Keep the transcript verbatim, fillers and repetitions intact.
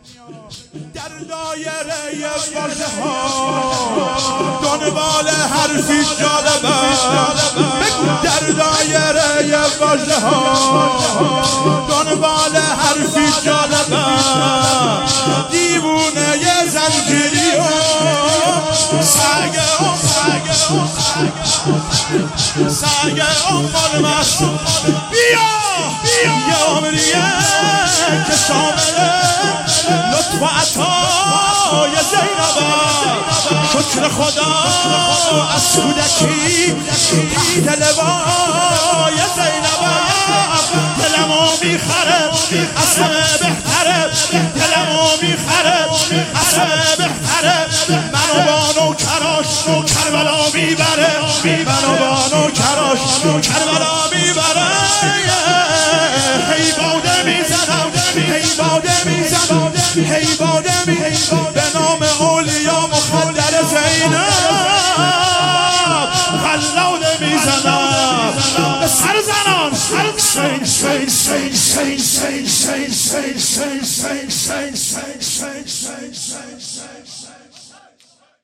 در دایره واژه ها دنبال حرفی جالبه، در دایره واژه ها دنبال حرفی جالبه، دیوونه ی زنجیری و سگه و سگه و سگه و مالمست. بیا بیا عمریه که شامله لطف و عطای زینبه، شکر خدا از کودکی تحت لوای زینبه، دلمو میخره از همه بهتره، دلمو میخره از همه بهتره، منو با نوکراش کربلا میبره، منو با نوکراش کربلا میبره. هی باده میزنم هی باده میزنم هی باده میزنم به نام اولیا مخدر زینب، غلاده میزنم به سر زنان. سین سین سین سین سین سین سین سین سین سین سین سین سین سین